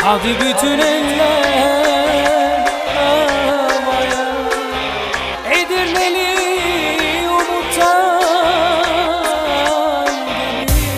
Hadi bütün eller havaya, Edirneli umuttan gemi.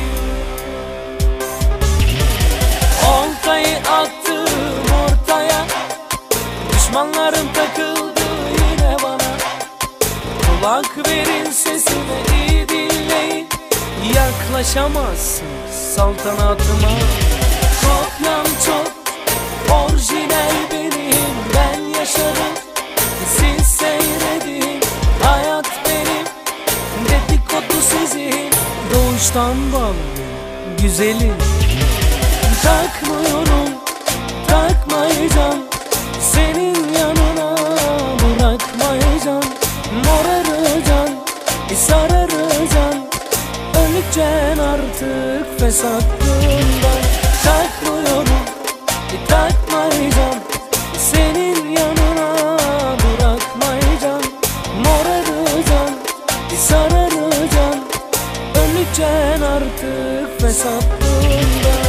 Oltayı attım ortaya, düşmanlarım takıldı yine bana. Kulak verin sesime, iyi dinleyin, yaklaşamazsın saltanatıma. Kopyam çok, orijinal benim, ben yaşarım, siz seyredin. Hayat benim, dedikodu sizin, doğuştan ballı güzelim. Takmıyorum, takmayacağım, senin yanına bırakmayacağım. Morarıcan, sararıcan, öleceksin artık fesatlığından. Takmıyorum, takmayacağım, senin yanına bırakmayacağım. Morarıcan, sararıcan, öleceksin artık fesatlığından.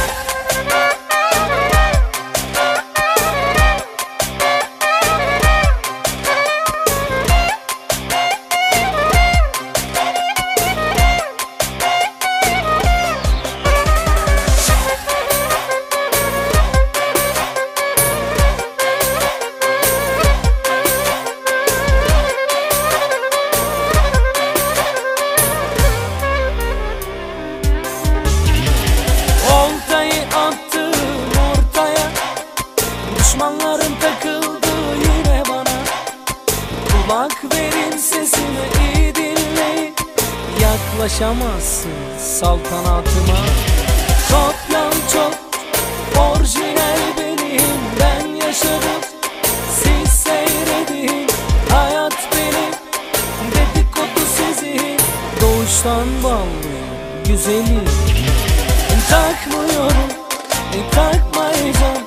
Düşmanlarım takıldı yine bana. Kulak verin sesime, iyi dinleyin, yaklaşamazsın saltanatıma. Kopyam çok, orijinal benim, ben yaşarım, siz seyredin. Hayat benim, dedikodu sizin, doğuştan ballı güzelim. Takmıyorum, takmayacağım,